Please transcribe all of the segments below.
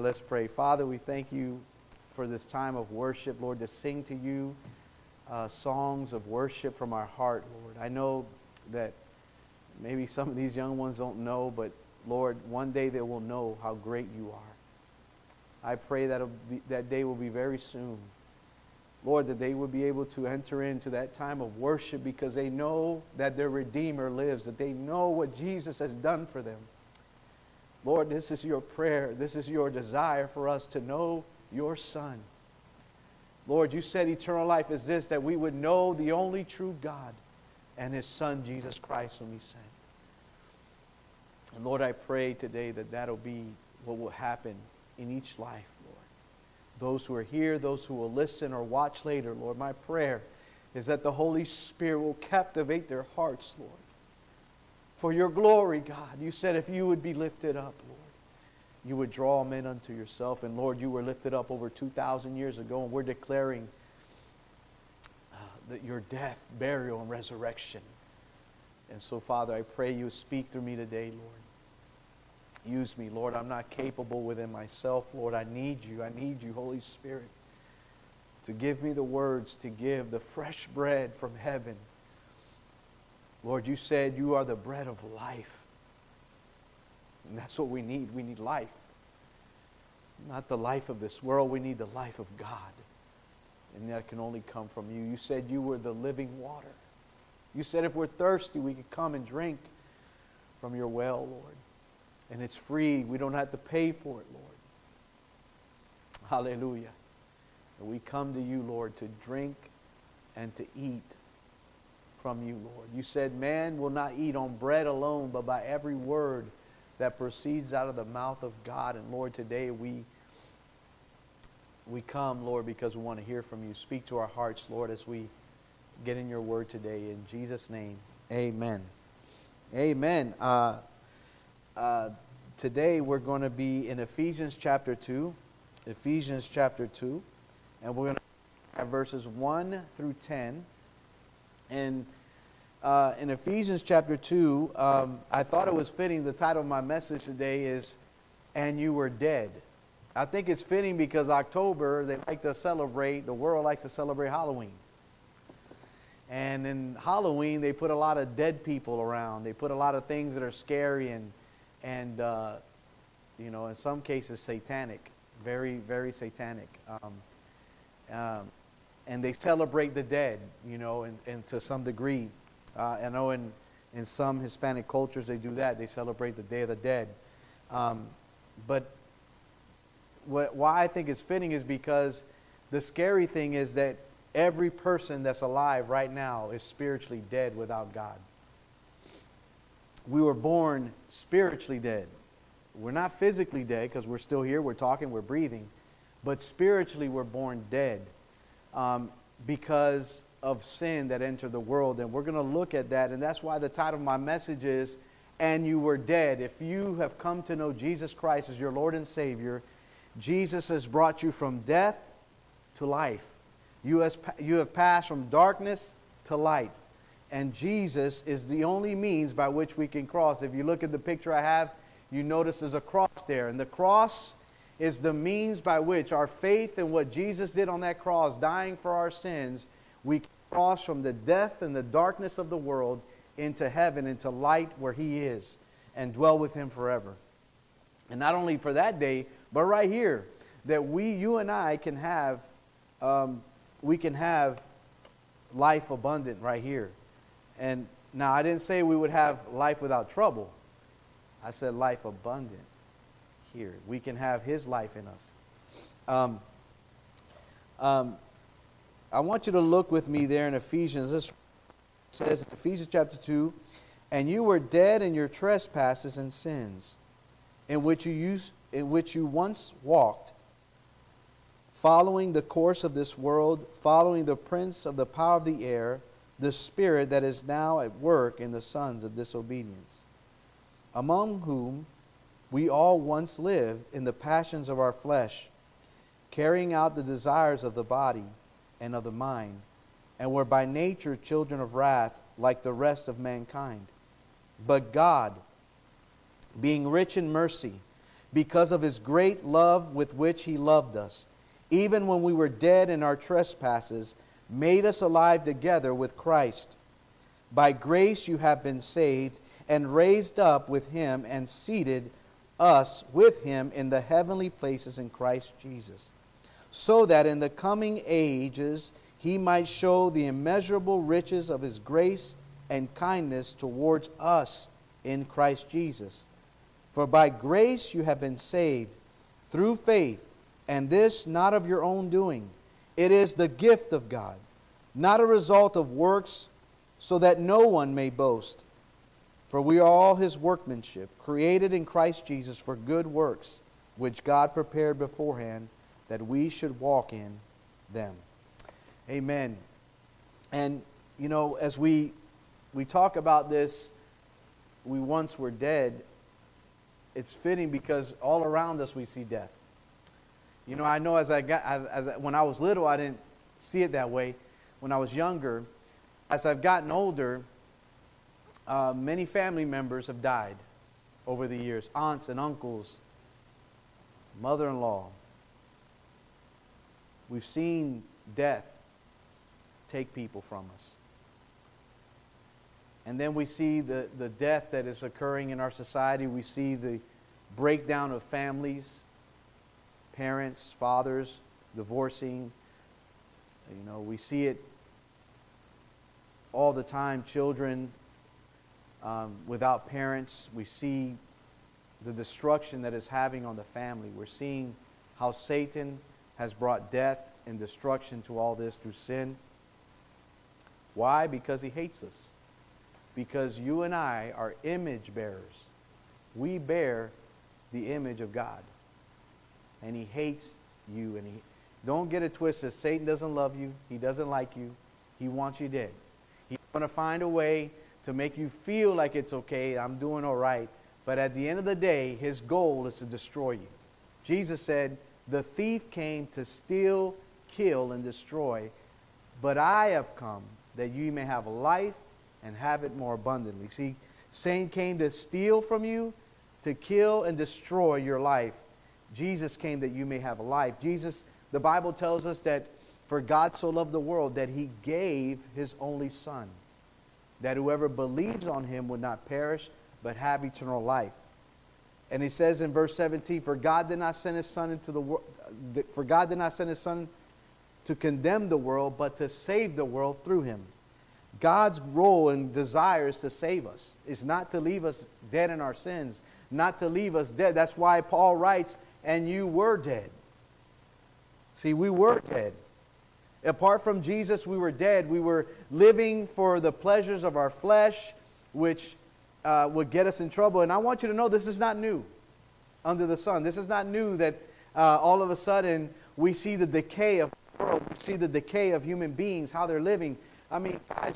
Let's pray. Father, we thank you for this time of worship, Lord, to sing to you songs of worship from our heart, Lord. I know that maybe some of these young ones don't know, but Lord, one day they will know how great you are. I pray that that day will be very soon. Lord, that they will be able to enter into that time of worship because they know that their Redeemer lives, that they know what Jesus has done for them. Lord, this is your prayer. This is your desire for us to know your Son. Lord, you said eternal life is this, that we would know the only true God and His Son, Jesus Christ, whom He sent. And Lord, I pray today that that'll be what will happen in each life, Lord. Those who are here, those who will listen or watch later, Lord, my prayer is that the Holy Spirit will captivate their hearts, Lord. For your glory, God. You said if you would be lifted up, Lord, you would draw men unto yourself. And Lord, you were lifted up over 2,000 years ago, and we're declaring that your death, burial, and resurrection. And so, Father, I pray you speak through me today, Lord. Use me, Lord. I'm not capable within myself, Lord. I need you. I need you, Holy Spirit, to give me the words to give, the fresh bread from heaven. Lord, you said you are the bread of life. And that's what we need. We need life. Not the life of this world. We need the life of God. And that can only come from you. You said you were the living water. You said if we're thirsty, we could come and drink from your well, Lord. And it's free. We don't have to pay for it, Lord. Hallelujah. And we come to you, Lord, to drink and to eat from you, Lord. You said man will not eat on bread alone, but by every word that proceeds out of the mouth of God. And Lord, today we come, Lord, because we want to hear from you. Speak to our hearts, Lord, as we get in your word today. In Jesus' name, amen. Amen. Today we're going to be in Ephesians chapter 2. Ephesians chapter 2. And we're going to have verses 1 through 10. And in Ephesians chapter 2, I thought it was fitting. The title of my message today is, "And You Were Dead." I think it's fitting because October, they like to celebrate, the world likes to celebrate Halloween. And in Halloween, they put a lot of dead people around. They put a lot of things that are scary and you know, in some cases satanic, very, very satanic. And they celebrate the dead, you know, and to some degree. I know in some Hispanic cultures they do that. They celebrate the Day of the Dead. But why I think it's fitting is because the scary thing is that every person that's alive right now is spiritually dead without God. We were born spiritually dead. We're not physically dead because we're still here, we're talking, we're breathing. But spiritually we're born dead because of sin that entered the world. And we're going to look at that. And that's why the title of my message is, "And You Were Dead." If you have come to know Jesus Christ as your Lord and Savior, Jesus has brought you from death to life. You have passed from darkness to light. And Jesus is the only means by which we can cross. If you look at the picture I have, you notice there's a cross there. And the cross is the means by which our faith in what Jesus did on that cross, dying for our sins, we can cross from the death and the darkness of the world into heaven, into light where He is, and dwell with Him forever. And not only for that day, but right here, that you and I can have, we can have life abundant right here. And now I didn't say we would have life without trouble. I said life abundant here. We can have His life in us. I want you to look with me there in Ephesians. This says in Ephesians chapter 2, "And you were dead in your trespasses and sins, in which you once walked, following the course of this world, following the prince of the power of the air, the spirit that is now at work in the sons of disobedience, among whom we all once lived in the passions of our flesh, carrying out the desires of the body and of the mind, and were by nature children of wrath like the rest of mankind. But God, being rich in mercy, because of his great love with which he loved us, even when we were dead in our trespasses, made us alive together with Christ. By grace you have been saved, and raised up with him, and seated us with him in the heavenly places in Christ Jesus, so that in the coming ages he might show the immeasurable riches of his grace and kindness towards us in Christ Jesus. For by grace you have been saved through faith, and this not of your own doing. It is the gift of God, not a result of works, so that no one may boast. For we are all his workmanship, created in Christ Jesus for good works, which God prepared beforehand that we should walk in them. Amen. And, you know, as we talk about this, we once were dead, it's fitting because all around us we see death. You know, I know when I was little, I didn't see it that way. When I was younger, as I've gotten older, many family members have died over the years. Aunts and uncles, mother-in-law. We've seen death take people from us. And then we see the death that is occurring in our society. We see the breakdown of families, parents, fathers, divorcing. You know, we see it all the time, children without parents. We see the destruction that it's having on the family. We're seeing how Satan has brought death and destruction to all this through sin. Why? Because he hates us. Because you and I are image bearers. We bear the image of God. And he hates you. And don't get it twisted. Satan doesn't love you. He doesn't like you. He wants you dead. He's going to find a way to make you feel like it's okay, I'm doing all right. But at the end of the day, his goal is to destroy you. Jesus said, the thief came to steal, kill, and destroy. But I have come that you may have life and have it more abundantly. See, Satan came to steal from you, to kill and destroy your life. Jesus came that you may have a life. Jesus, the Bible tells us that for God so loved the world that he gave his only Son, that whoever believes on him would not perish, but have eternal life. And he says in verse 17, for God did not send his Son into the world, for God did not send his Son to condemn the world, but to save the world through him. God's role and desire is to save us. It's not to leave us dead in our sins, not to leave us dead. That's why Paul writes, and you were dead. See, we were dead. Apart from Jesus, we were dead. We were living for the pleasures of our flesh, which would get us in trouble. And I want you to know this is not new under the sun. This is not new that all of a sudden we see the decay of the world. We see the decay of human beings, how they're living. I mean, guys,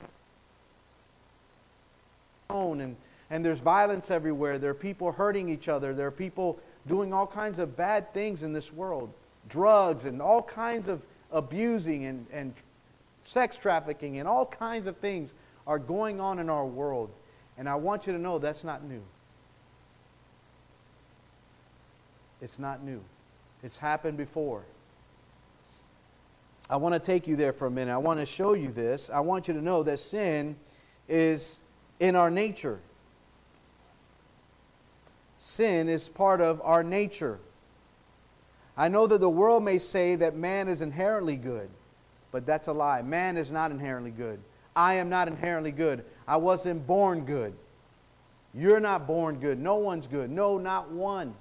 and there's violence everywhere. There are people hurting each other. There are people doing all kinds of bad things in this world. Drugs and all kinds of abusing and sex trafficking and all kinds of things are going on in our world. And I want you to know that's not new. It's not new. It's happened before. I want to take you there for a minute. I want to show you this. I want you to know that sin is in our nature. Sin is part of our nature. I know that the world may say that man is inherently good, but that's a lie. Man is not inherently good. I am not inherently good. I wasn't born good. You're not born good. No one's good. No, not one.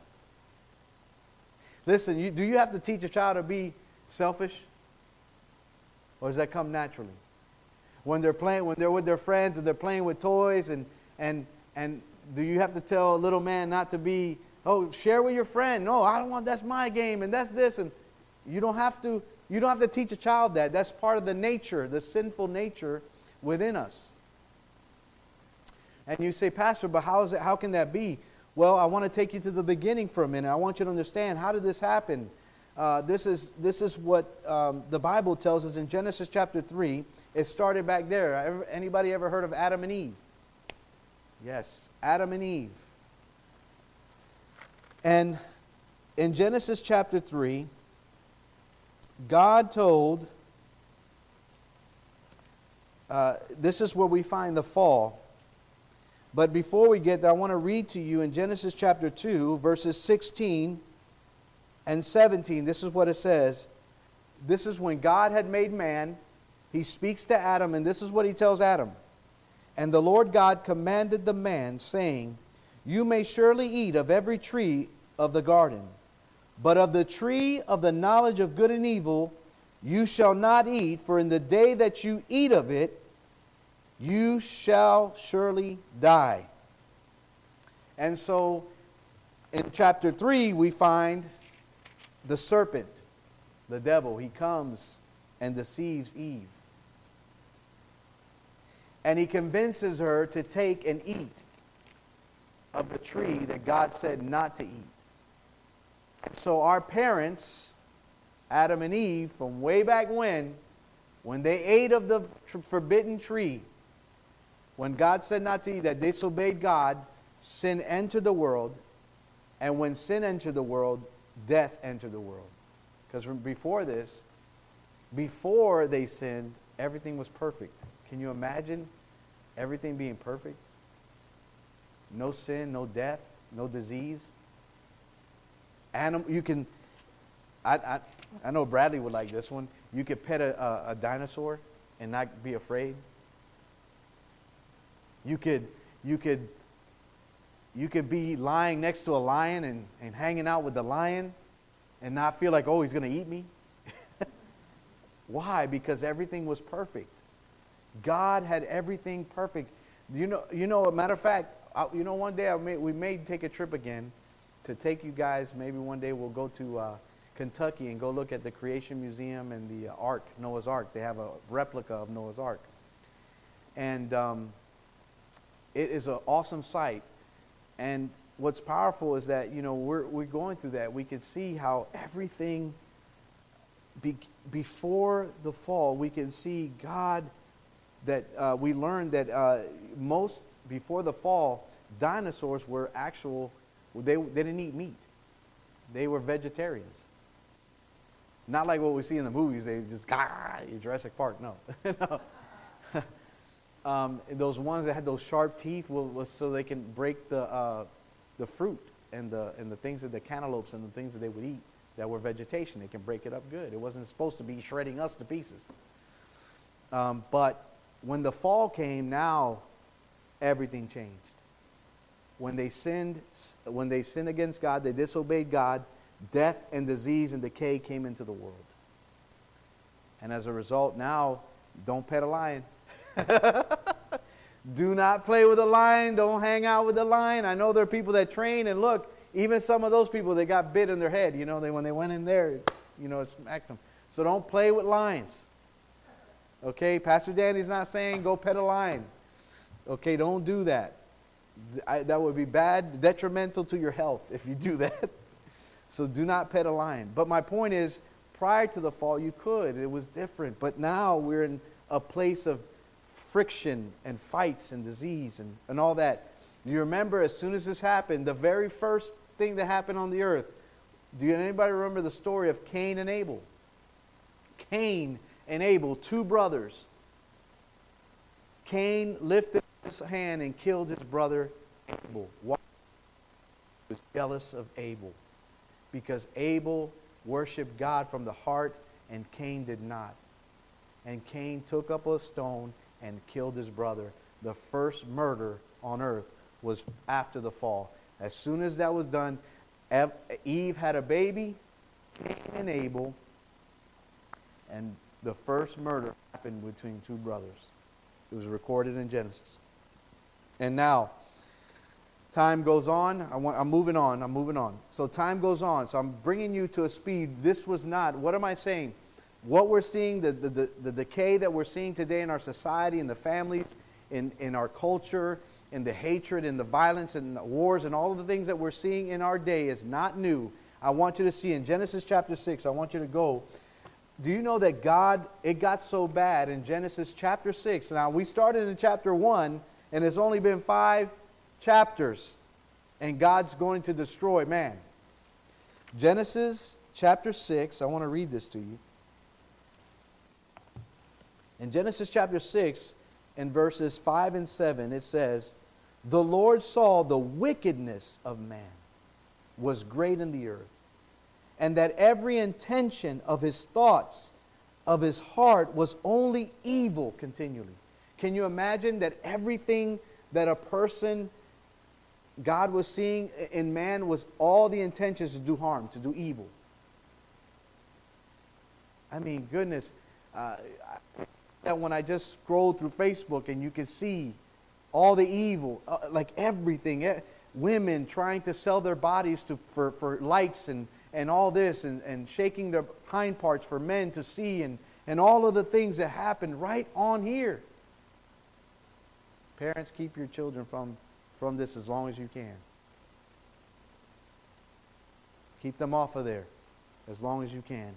Listen, do you have to teach a child to be selfish? Or does that come naturally? When they're with their friends and they're playing with toys and do you have to tell a little man not to be, oh, share with your friend. No, I don't want, that's my game and that's this. And you don't have to teach a child that. That's part of the nature, the sinful nature within us. And you say, Pastor, but how can that be? Well, I want to take you to the beginning for a minute. I want you to understand, how did this happen? This is what the Bible tells us in Genesis chapter 3. It started back there. Anybody ever heard of Adam and Eve? Yes, Adam and Eve. And in Genesis chapter 3, God told, this is where we find the fall. But before we get there, I want to read to you in Genesis chapter 2, verses 16 and 17. This is what it says. This is when God had made man. He speaks to Adam, and this is what he tells Adam. And the Lord God commanded the man, saying, you may surely eat of every tree of the garden, but of the tree of the knowledge of good and evil you shall not eat, for in the day that you eat of it, you shall surely die. And so in chapter 3, we find the serpent, the devil. He comes and deceives Eve. And he convinces her to take and eat of the tree that God said not to eat. So our parents, Adam and Eve, from way back when they ate of the forbidden tree, when God said not to eat, that disobeyed God, sin entered the world. And when sin entered the world, death entered the world. Because before this, before they sinned, everything was perfect. Can you imagine everything being perfect? No sin, no death, no disease. You can, I know Bradley would like this one. You could pet a dinosaur and not be afraid. You could be lying next to a lion and hanging out with the lion and not feel like, oh, he's going to eat me. Why? Because everything was perfect. God had everything perfect. You know, a matter of fact, one day we may take a trip again to take you guys. Maybe one day we'll go to Kentucky and go look at the Creation Museum and the Ark, Noah's Ark. They have a replica of Noah's Ark. And it is an awesome sight. And what's powerful is that, we're going through that. We can see how everything, before the fall, we can see God, that we learned that before the fall, dinosaurs were they didn't eat meat. They were vegetarians. Not like what we see in the movies. They just, Jurassic Park, no. No. Those ones that had those sharp teeth was so they can break the fruit and the things that the cantaloupes and the things that they would eat that were vegetation. They can break it up good. It wasn't supposed to be shredding us to pieces. But when the fall came, now everything changed. When they sinned against God, they disobeyed God, death and disease and decay came into the world. And as a result, now, don't pet a lion. Do not play with a lion. Don't hang out with the lion. I know there are people that train, and look, even some of those people, they got bit in their head. When they went in there, it smacked them. So don't play with lions. Okay, Pastor Danny's not saying go pet a lion. Okay, don't do that. That would be bad, detrimental to your health if you do that. So do not pet a lion. But my point is, prior to the fall, you could. It was different. But now we're in a place of friction and fights and disease and all that. You remember, as soon as this happened, the very first thing that happened on the earth, anybody remember the story of Cain and Abel? Cain and Abel, two brothers. Cain lifted his hand and killed his brother Abel. Why? He was jealous of Abel. Because Abel worshiped God from the heart and Cain did not. And Cain took up a stone and killed his brother. The first murder on earth was after the fall. As soon as that was done, Eve had a baby, Cain and Abel, and the first murder happened between two brothers. It was recorded in Genesis. And now, time goes on. I'm moving on. So time goes on. So I'm bringing you to a speed. This was not, what am I saying? What we're seeing, the decay that we're seeing today in our society, in the families, in our culture, in the hatred, in the violence, and the wars, and all of the things that we're seeing in our day is not new. I want you to see in Genesis chapter 6, I want you to go. Do you know that it got so bad in Genesis chapter 6? Now, we started in chapter 1, and it's only been 5 chapters, and God's going to destroy man. Genesis chapter 6, I want to read this to you. In Genesis chapter 6, in verses 5 and 7, it says, "The Lord saw the wickedness of man was great in the earth, and that every intention of his thoughts, of his heart, was only evil continually." Can you imagine that everything that a person, God was seeing in man, was all the intentions to do harm, to do evil? I mean, goodness, that when I just scroll through Facebook and you can see all the evil, like everything, women trying to sell their bodies for likes and all this, and shaking their hind parts for men to see, and all of the things that happen right on here. Parents, keep your children from this as long as you can. Keep them off of there as long as you can.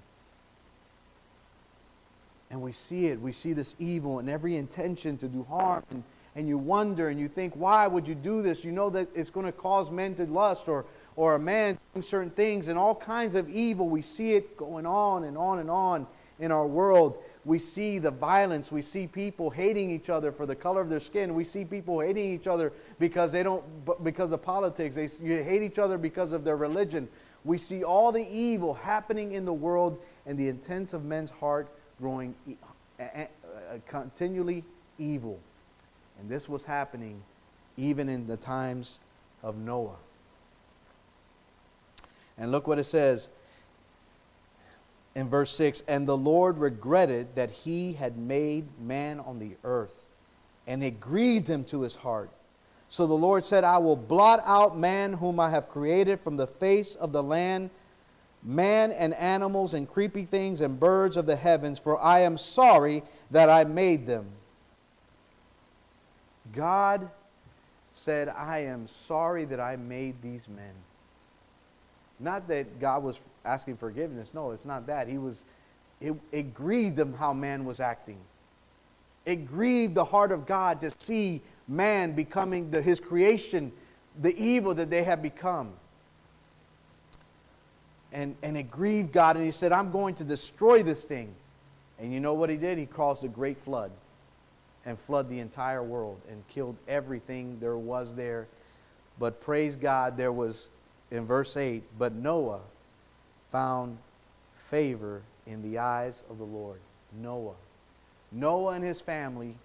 And we see it. We see this evil and every intention to do harm. And you wonder and you think, why would you do this? You know that it's going to cause men to lust, or a man doing certain things, and all kinds of evil. We see it going on and on and on in our world. We see the violence. We see people hating each other for the color of their skin. We see people hating each other because because of politics. They hate each other because of their religion. We see all the evil happening in the world, and the intents of men's heart growing continually evil. And this was happening even in the times of Noah. And look what it says in verse 6. "And the Lord regretted that he had made man on the earth, and it grieved him to his heart. So the Lord said, I will blot out man whom I have created from the face of the land, man and animals and creepy things and birds of the heavens, for I am sorry that I made them." God said, I am sorry that I made these men. Not that God was asking forgiveness. No, it's not that. It grieved him how man was acting. It grieved the heart of God to see man becoming his creation, the evil that they have become. And it grieved God, and he said, I'm going to destroy this thing. And you know what he did? He caused a great flood and flooded the entire world and killed everything there was there. But praise God, there was, in verse 8, but Noah found favor in the eyes of the Lord. Noah and his family,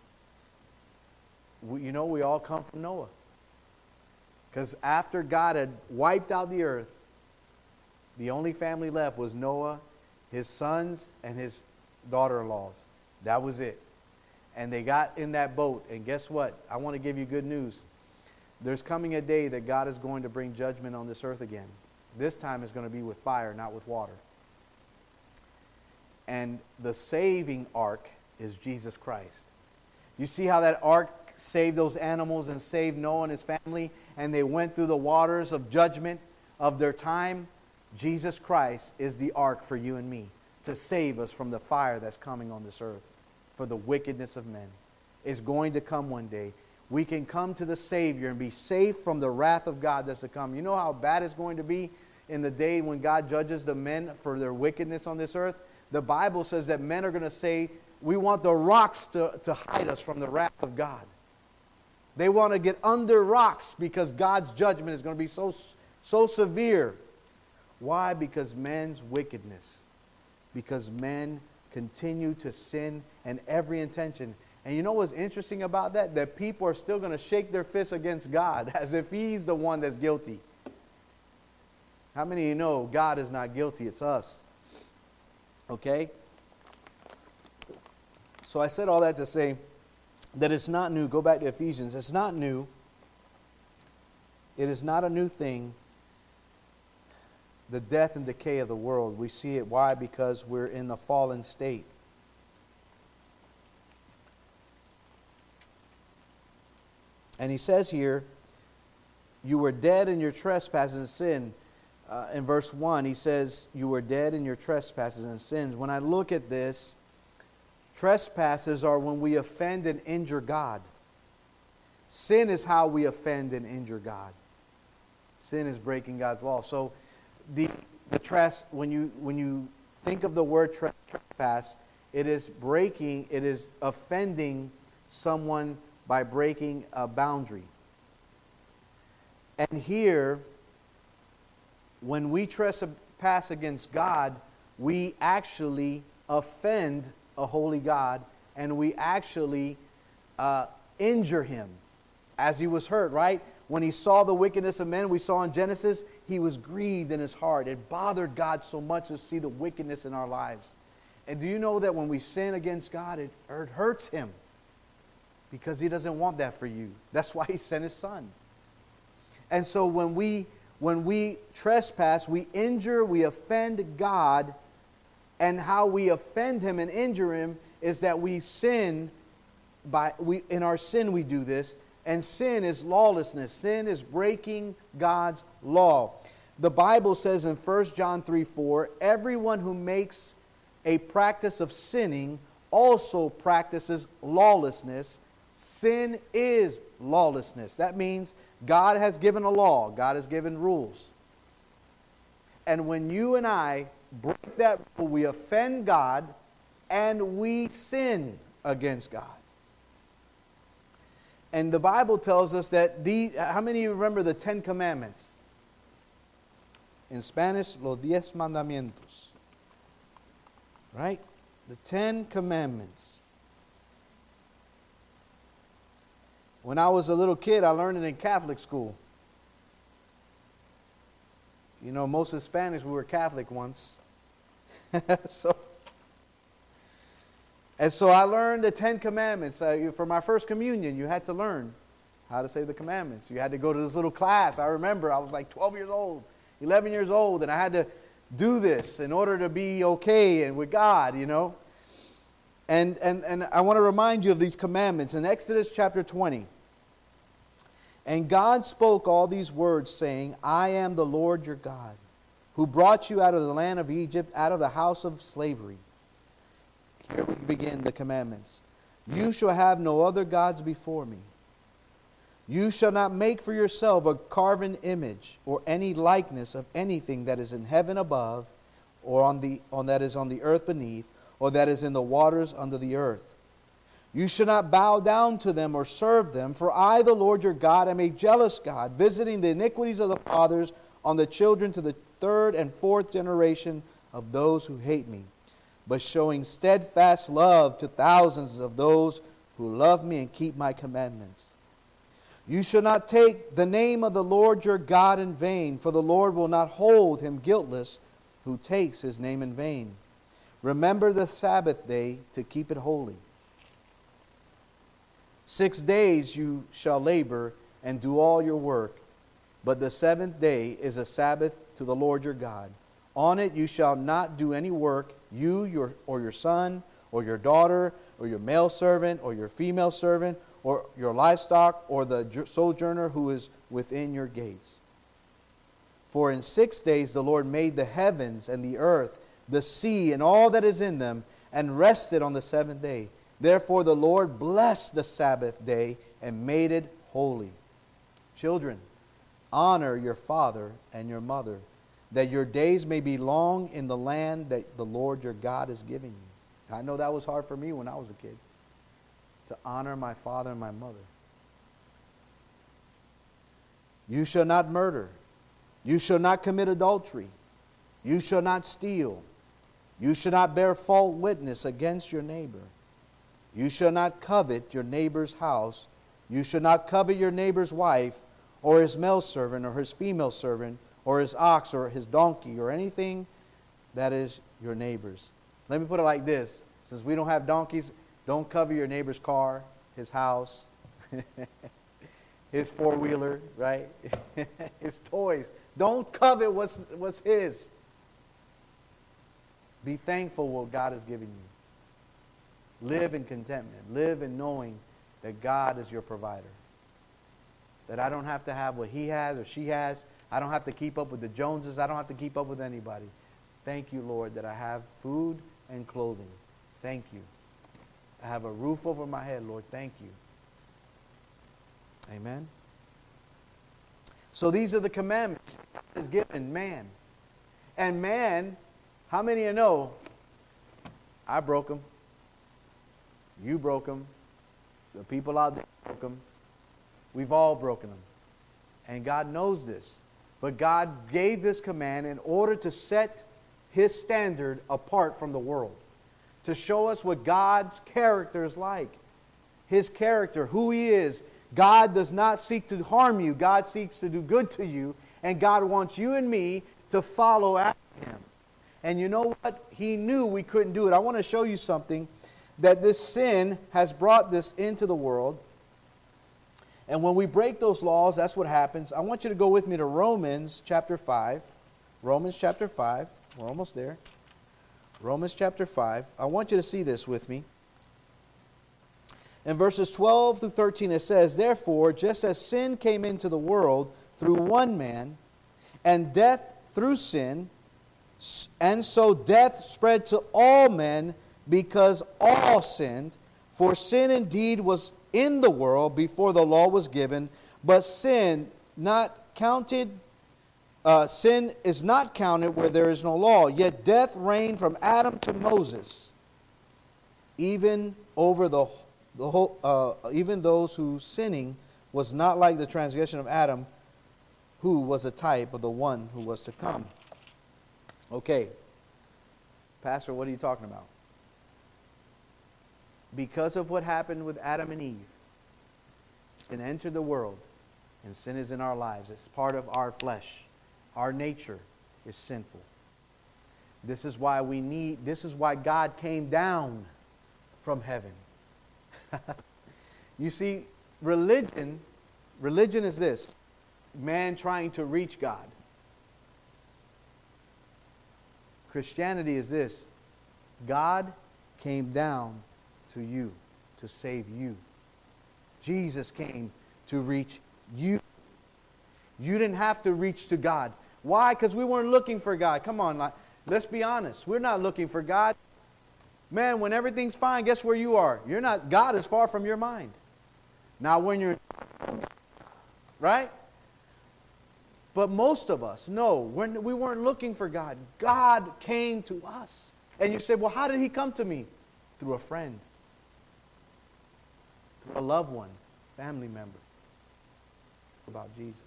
we all come from Noah. Because after God had wiped out the earth, the only family left was Noah, his sons, and his daughter-in-laws. That was it. And they got in that boat. And guess what? I want to give you good news. There's coming a day that God is going to bring judgment on this earth again. This time it's going to be with fire, not with water. And the saving ark is Jesus Christ. You see how that ark saved those animals and saved Noah and his family, and they went through the waters of judgment of their time? Jesus Christ is the ark for you and me to save us from the fire that's coming on this earth, for the wickedness of men. It's going to come one day. We can come to the Savior and be safe from the wrath of God that's to come. You know how bad it's going to be in the day when God judges the men for their wickedness on this earth? The Bible says that men are going to say, we want the rocks to hide us from the wrath of God. They want to get under rocks because God's judgment is going to be so severe. Why? Because men's wickedness. Because men continue to sin and every intention. And you know what's interesting about that? That people are still going to shake their fists against God as if He's the one that's guilty. How many of you know God is not guilty? It's us. Okay? So I said all that to say that it's not new. Go back to Ephesians. It's not new. It is not a new thing. The death and decay of the world. We see it. Why? Because we're in the fallen state. And he says here, you were dead in your trespasses and sin. In verse 1, he says, you were dead in your trespasses and sins. When I look at this, trespasses are when we offend and injure God. Sin is how we offend and injure God. Sin is breaking God's law. So the when you think of the word trespass, it is breaking, it is offending someone by breaking a boundary. And here, when we trespass against God, we actually offend a holy God, and we actually injure him as he was hurt, right? When he saw the wickedness of men, we saw in Genesis, he was grieved in his heart. It bothered God so much to see the wickedness in our lives. And do you know that when we sin against God, it hurts him? Because he doesn't want that for you. That's why he sent his son. And so when we trespass, we injure, we offend God. And how we offend him and injure him is that we sin. In our sin we do this. And sin is lawlessness. Sin is breaking God's law. The Bible says in 1 John 3:4, everyone who makes a practice of sinning also practices lawlessness. Sin is lawlessness. That means God has given a law. God has given rules. And when you and I break that rule, we offend God and we sin against God. And the Bible tells us that how many of you remember the 10 Commandments? In Spanish, los 10 mandamientos. Right? The 10 Commandments. When I was a little kid, I learned it in Catholic school. You know, most Hispanics, we were Catholic once. So I learned the 10 Commandments. For my first communion, you had to learn how to say the commandments. You had to go to this little class. I remember I was like 12 years old, 11 years old, and I had to do this in order to be okay and with God, you know. And I want to remind you of these commandments. In Exodus chapter 20, and God spoke all these words, saying, I am the Lord your God, who brought you out of the land of Egypt, out of the house of slavery. Here we begin the commandments. You shall have no other gods before me. You shall not make for yourself a carven image or any likeness of anything that is in heaven above, or that is on the earth beneath, or that is in the waters under the earth. You shall not bow down to them or serve them, for I, the Lord your God, am a jealous God, visiting the iniquities of the fathers on the children to the third and fourth generation of those who hate me, but showing steadfast love to thousands of those who love me and keep my commandments. You shall not take the name of the Lord your God in vain, for the Lord will not hold him guiltless who takes his name in vain. Remember the Sabbath day to keep it holy. 6 days you shall labor and do all your work, but the seventh day is a Sabbath to the Lord your God. On it you shall not do any work, you or your son, or your daughter, or your male servant, or your female servant, or your livestock, or the sojourner who is within your gates. For in 6 days the Lord made the heavens and the earth, the sea, and all that is in them, and rested on the seventh day. Therefore the Lord blessed the Sabbath day and made it holy. Children, honor your father and your mother, that your days may be long in the land that the Lord your God is giving you. I know that was hard for me when I was a kid, to honor my father and my mother. You shall not murder. You shall not commit adultery. You shall not steal. You shall not bear false witness against your neighbor. You shall not covet your neighbor's house. You shall not covet your neighbor's wife, or his male servant, or his female servant, or his ox, or his donkey, or anything that is your neighbor's. Let me put it like this. Since we don't have donkeys, don't covet your neighbor's car, his house, his four-wheeler, right? His toys. Don't covet what's his. Be thankful what God has given you. Live in contentment. Live in knowing that God is your provider. That I don't have to have what he has or she has. I don't have to keep up with the Joneses. I don't have to keep up with anybody. Thank you, Lord, that I have food and clothing. Thank you. I have a roof over my head, Lord. Thank you. Amen. So these are the commandments God has given man. And man, how many of you know, I broke them. You broke them. The people out there broke them. We've all broken them. And God knows this. But God gave this command in order to set His standard apart from the world. To show us what God's character is like. His character, who He is. God does not seek to harm you. God seeks to do good to you. And God wants you and me to follow after Him. And you know what? He knew we couldn't do it. I want to show you something, that this sin has brought this into the world. And when we break those laws, that's what happens. I want you to go with me to Romans chapter 5. Romans chapter 5. We're almost there. Romans chapter 5. I want you to see this with me. In verses 12 through 13 it says, "Therefore, just as sin came into the world through one man, and death through sin, and so death spread to all men because all sinned. For sin indeed was in the world before the law was given, but sin is not counted where there is no law. Yet death reigned from Adam to Moses, even over even those whose sinning was not like the transgression of Adam, who was a type of the one who was to come." Okay, Pastor, what are you talking about? Because of what happened with Adam and Eve, sin entered the world, and sin is in our lives. It's part of our flesh. Our nature is sinful. This is why God came down from heaven. You see, religion is this: man trying to reach God. Christianity is this: God came down to you to save you. Jesus came to reach you. You didn't have to reach to God. Why? Because we weren't looking for God. Come on, let's be honest. We're not looking for God. Man, when everything's fine, guess where you are? You're not. God is far from your mind. Now when you're, right? But most of us, no, we weren't looking for God. God came to us. And you say, well, how did He come to me? Through a friend. Through a loved one, family member. About Jesus.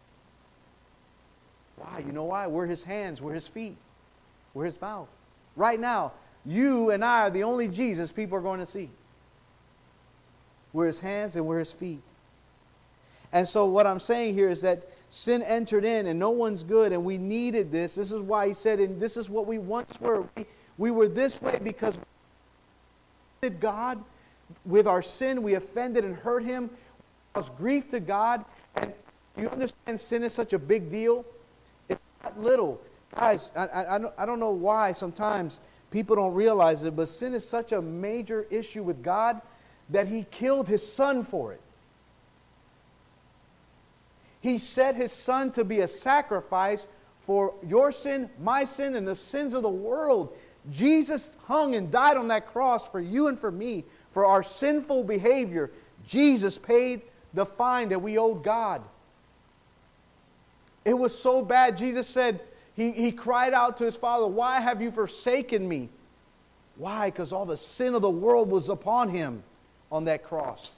Why? You know why? We're His hands, we're His feet, we're His mouth. Right now, you and I are the only Jesus people are going to see. We're His hands and we're His feet. And so what I'm saying here is that sin entered in and no one's good, and we needed this. This is why He said, and this is what we once were. We were this way because we offended God. With our sin, we offended and hurt Him. It caused grief to God. And you understand sin is such a big deal? It's not little. Guys, I don't know why sometimes people don't realize it, but sin is such a major issue with God that He killed His Son for it. He set His Son to be a sacrifice for your sin, my sin, and the sins of the world. Jesus hung and died on that cross for you and for me, for our sinful behavior. Jesus paid the fine that we owed God. It was so bad, Jesus said, He cried out to His Father, "Why have you forsaken me?" Why? Because all the sin of the world was upon Him on that cross.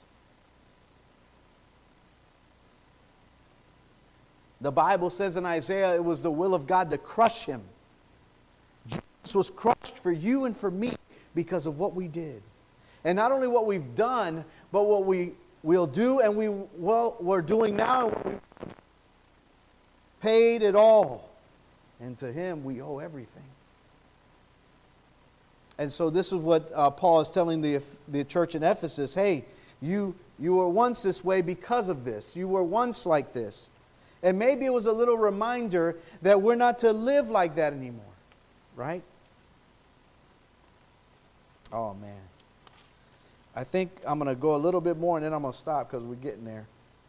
The Bible says in Isaiah, it was the will of God to crush Him. Jesus was crushed for you and for me because of what we did. And not only what we've done, but what we will do, and we're doing now, and we paid it all. And to Him we owe everything. And so this is what Paul is telling the church in Ephesus. Hey, you were once this way because of this. You were once like this. And maybe it was a little reminder that we're not to live like that anymore. Right? Oh, man. I think I'm going to go a little bit more and then I'm going to stop because we're getting there.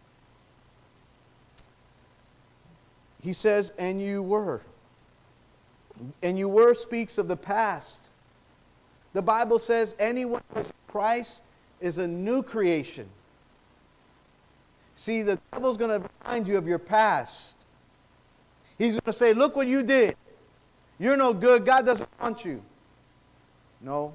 He says, and you were. And you were speaks of the past. The Bible says anyone who is in Christ is a new creation. See, the devil's going to remind you of your past. He's going to say, look what you did. You're no good. God doesn't want you. No.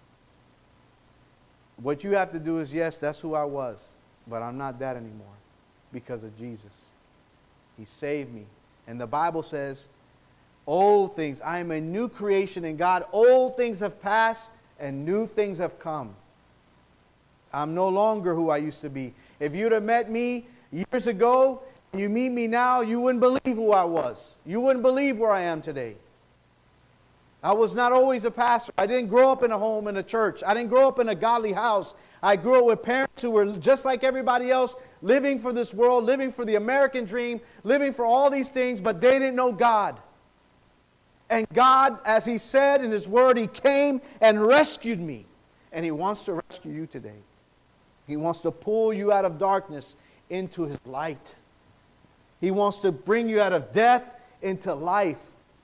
What you have to do is, yes, that's who I was. But I'm not that anymore because of Jesus. He saved me. And the Bible says, old things, I am a new creation in God. Old things have passed and new things have come. I'm no longer who I used to be. If you'd have met me years ago and you meet me now, you wouldn't believe who I was. You wouldn't believe where I am today. I was not always a pastor. I didn't grow up in a home in a church. I didn't grow up in a godly house. I grew up with parents who were just like everybody else, living for this world, living for the American dream, living for all these things, but they didn't know God. And God, as He said in His Word, He came and rescued me. And He wants to rescue you today. He wants to pull you out of darkness into His light. He wants to bring you out of death into life.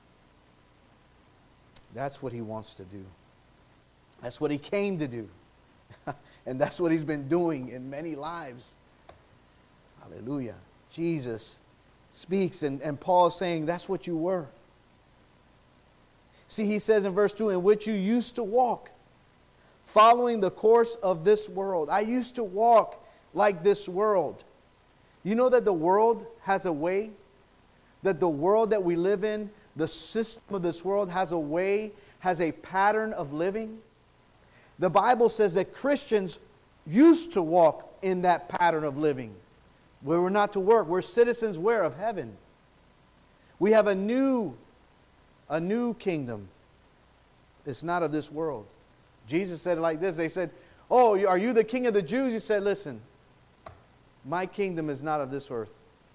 That's what He wants to do. That's what He came to do. And that's what He's been doing in many lives. Hallelujah. Jesus speaks, and Paul is saying, that's what you were. See, he says in verse 2, in which you used to walk, following the course of this world. I used to walk like this world. You know that the world has a way? That the world that we live in, the system of this world has a way, has a pattern of living? The Bible says that Christians used to walk in that pattern of living. We were not to work. We're citizens where? Of heaven. We have a new kingdom. It's not of this world. Jesus said it like this. They said, oh, are you the king of the Jews? He said, listen, my kingdom is not of this earth.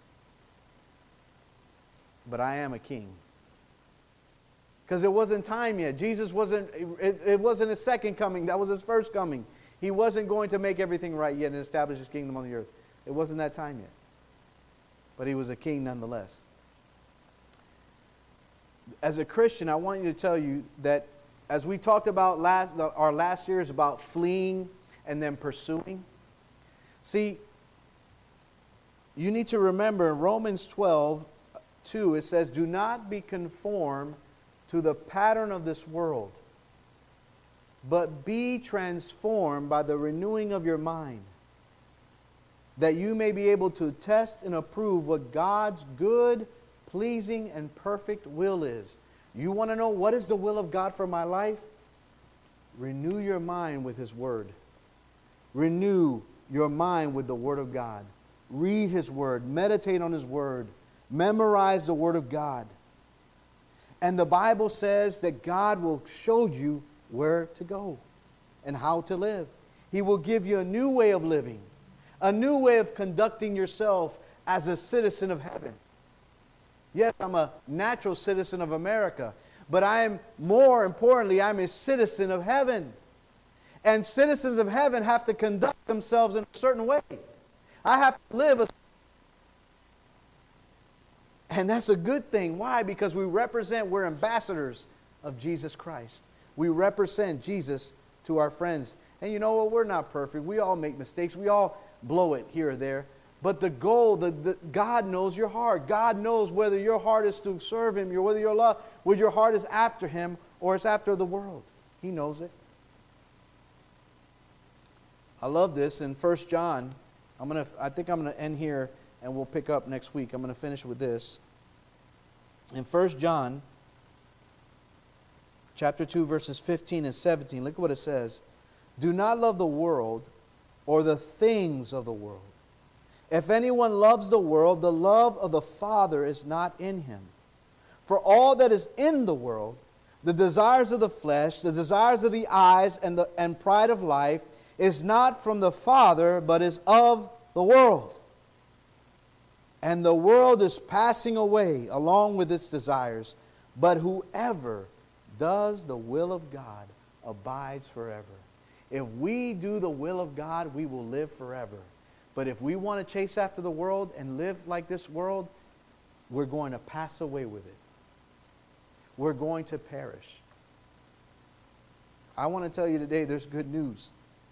But I am a king. Because it wasn't time yet. Jesus wasn't, it wasn't His second coming. That was His first coming. He wasn't going to make everything right yet and establish His kingdom on the earth. It wasn't that time yet. But He was a king nonetheless. As a Christian, I want you to tell you that as we talked about our last series about fleeing and then pursuing. See, you need to remember in Romans 12:2, it says, do not be conformed to the pattern of this world, but be transformed by the renewing of your mind, that you may be able to test and approve what God's good, pleasing, and perfect will is. You want to know what is the will of God for my life? Renew your mind with His Word. Renew your mind with the Word of God. Read His Word. Meditate on His Word. Memorize the Word of God. And the Bible says that God will show you where to go and how to live. He will give you a new way of living, a new way of conducting yourself as a citizen of heaven. Yes, I'm a natural citizen of America, but more importantly, I'm a citizen of heaven. And citizens of heaven have to conduct themselves in a certain way. I have to live and that's a good thing. Why? Because we're ambassadors of Jesus Christ. We represent Jesus to our friends. And you know what? We're not perfect. We all make mistakes. We all blow it here or there. But the goal, God knows your heart. God knows whether your heart is to serve Him, whether your heart is after Him or it's after the world. He knows it. I love this in 1 John. I think I'm going to end here and we'll pick up next week. I'm going to finish with this. In 1 John chapter 2, verses 15 and 17, look what it says. Do not love the world or the things of the world. If anyone loves the world, the love of the Father is not in him. For all that is in the world, the desires of the flesh, the desires of the eyes, and pride of life, is not from the Father, but is of the world. And the world is passing away along with its desires, but whoever does the will of God abides forever. If we do the will of God, we will live forever. But if we want to chase after the world and live like this world, we're going to pass away with it. We're going to perish. I want to tell you today there's good news.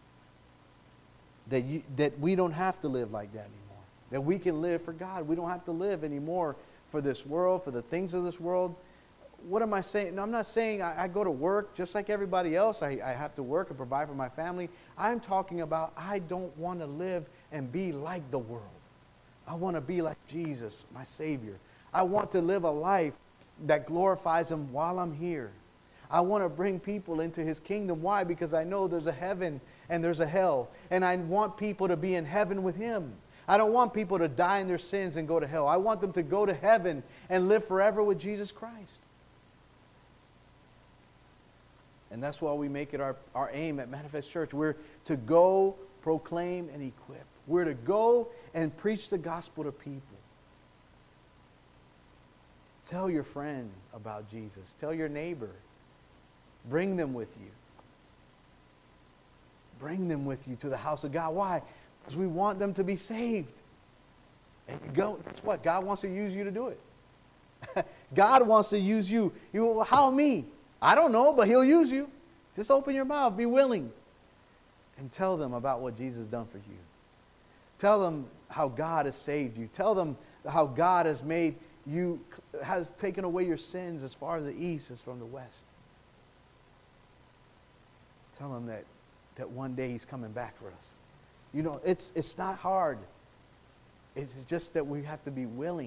That we don't have to live like that anymore. That we can live for God. We don't have to live anymore for this world, for the things of this world. what am I saying? No, I'm not saying I go to work just like everybody else. I have to work and provide for my family. I'm talking about I don't want to live and be like the world. I want to be like Jesus, my Savior. I want to live a life that glorifies Him while I'm here. I want to bring people into His kingdom. Why? Because I know there's a heaven and there's a hell. And I want people to be in heaven with Him. I don't want people to die in their sins and go to hell. I want them to go to heaven and live forever with Jesus Christ. And that's why we make it our aim at Manifest Church. We're to go, proclaim, and equip. We're to go and preach the gospel to people. Tell your friend about Jesus. Tell your neighbor. Bring them with you. Bring them with you to the house of God. Why? Because we want them to be saved. And you go, guess what? God wants to use you to do it. God wants to use you. How me? I don't know, but He'll use you. Just open your mouth. Be willing. And tell them about what Jesus has done for you. Tell them how God has saved you. Tell them how God has made you, has taken away your sins as far as the east is from the west. Tell them that one day He's coming back for us. You know, it's not hard. It's just that we have to be willing.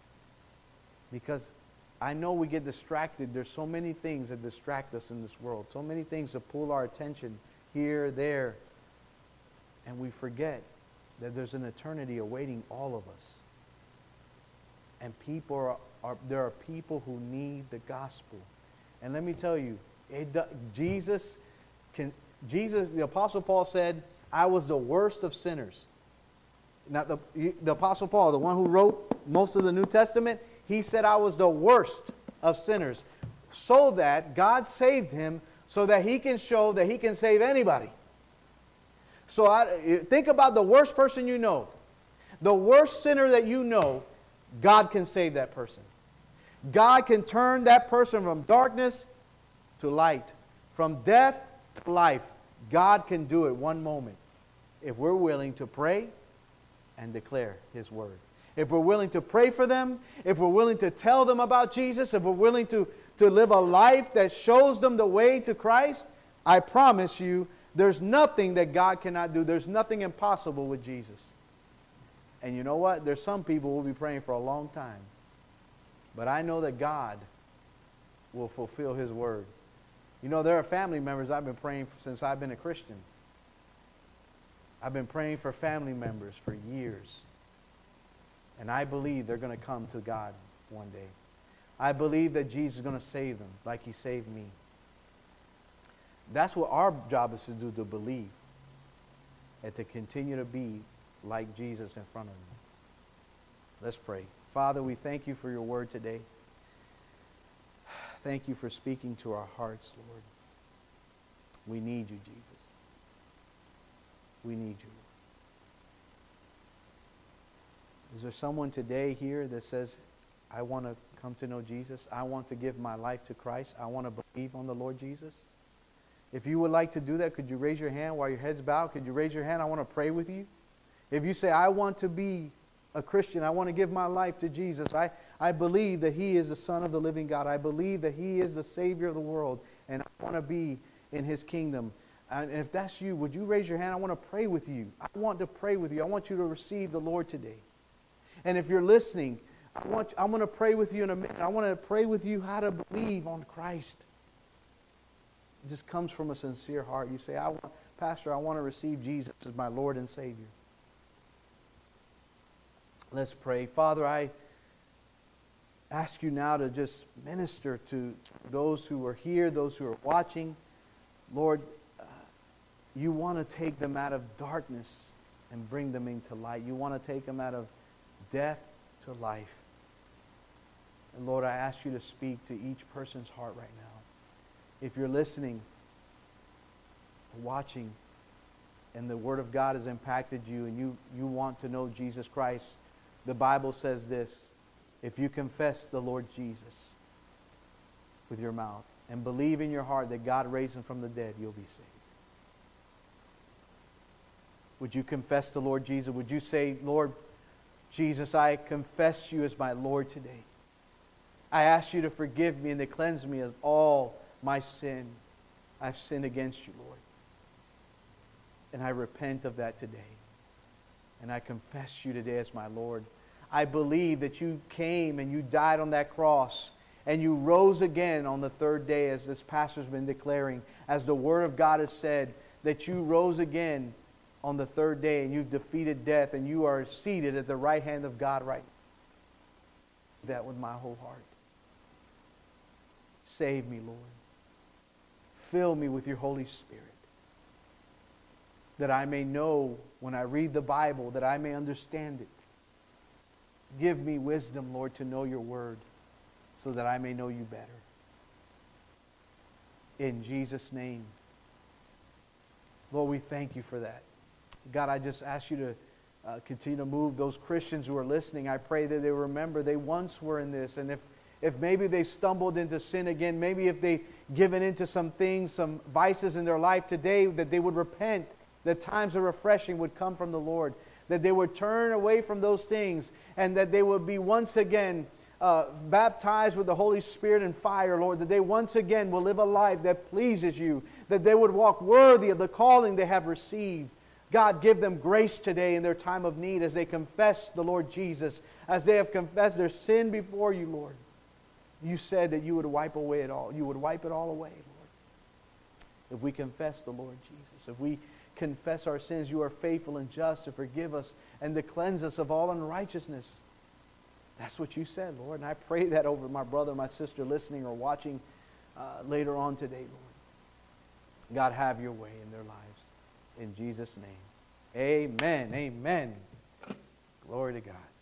Because I know we get distracted. There's so many things that distract us in this world. So many things that pull our attention here, there. And we forget that there's an eternity awaiting all of us. And there are people who need the gospel. And let me tell you, the Apostle Paul said, I was the worst of sinners. Now, the Apostle Paul, the one who wrote most of the New Testament, he said I was the worst of sinners. So that God saved him so that He can show that He can save anybody. So think about the worst person you know. The worst sinner that you know, God can save that person. God can turn that person from darkness to light. From death to life. God can do it one moment. If we're willing to pray and declare His word. If we're willing to pray for them. If we're willing to tell them about Jesus. If we're willing to live a life that shows them the way to Christ. I promise you, there's nothing that God cannot do. There's nothing impossible with Jesus. And you know what? There's some people who will be praying for a long time. But I know that God will fulfill His word. You know, there are family members I've been praying for since I've been a Christian. I've been praying for family members for years. And I believe they're going to come to God one day. I believe that Jesus is going to save them like He saved me. That's what our job is to do, to believe. And to continue to be like Jesus in front of them. Let's pray. Father, we thank You for Your word today. Thank You for speaking to our hearts, Lord. We need You, Jesus. We need You. Is there someone today here that says, I want to come to know Jesus. I want to give my life to Christ. I want to believe on the Lord Jesus. If you would like to do that, could you raise your hand while your head's bowed? Could you raise your hand? I want to pray with you. If you say, I want to be a Christian. I want to give my life to Jesus. I believe that He is the Son of the living God. I believe that He is the Savior of the world. And I want to be in His kingdom. And if that's you, would you raise your hand? I want to pray with you. I want to pray with you. I want you to receive the Lord today. And if you're listening, I'm going to pray with you in a minute. I want to pray with you how to believe on Christ. It just comes from a sincere heart. You say, Pastor, I want to receive Jesus as my Lord and Savior. Let's pray. Father, I ask You now to just minister to those who are here, those who are watching. Lord, You want to take them out of darkness and bring them into light. You want to take them out of death to life. And Lord, I ask You to speak to each person's heart right now. If you're listening, watching, and the Word of God has impacted you and you want to know Jesus Christ, the Bible says this: if you confess the Lord Jesus with your mouth and believe in your heart that God raised Him from the dead, you'll be saved. Would you confess the Lord Jesus? Would you say, Lord Jesus, I confess You as my Lord today. I ask you to forgive me and to cleanse me of all my sin. I've sinned against you, Lord. And I repent of that today. And I confess you today as my Lord. I believe that you came and you died on that cross and you rose again on the third day, as this pastor's been declaring, as the Word of God has said, that you rose again on the third day and you've defeated death and you are seated at the right hand of God right now. That with my whole heart. Save me, Lord. Fill me with your Holy Spirit, that I may know when I read the Bible, that I may understand it. Give me wisdom, Lord, to know your word so that I may know you better. In Jesus' name. Lord, we thank you for that. God, I just ask you to continue to move those Christians who are listening. I pray that they remember they once were in this, and if maybe they stumbled into sin again, maybe if they've given into some things, some vices in their life today, that they would repent, that times of refreshing would come from the Lord, that they would turn away from those things, and that they would be once again baptized with the Holy Spirit and fire, Lord, that they once again will live a life that pleases you, that they would walk worthy of the calling they have received. God, give them grace today in their time of need as they confess the Lord Jesus, as they have confessed their sin before you, Lord. You said that you would wipe away it all. You would wipe it all away, Lord. If we confess the Lord Jesus, if we confess our sins, you are faithful and just to forgive us and to cleanse us of all unrighteousness. That's what you said, Lord. And I pray that over my brother, my sister listening or watching later on today, Lord. God, have your way in their lives. In Jesus' name. Amen. Amen. Glory to God.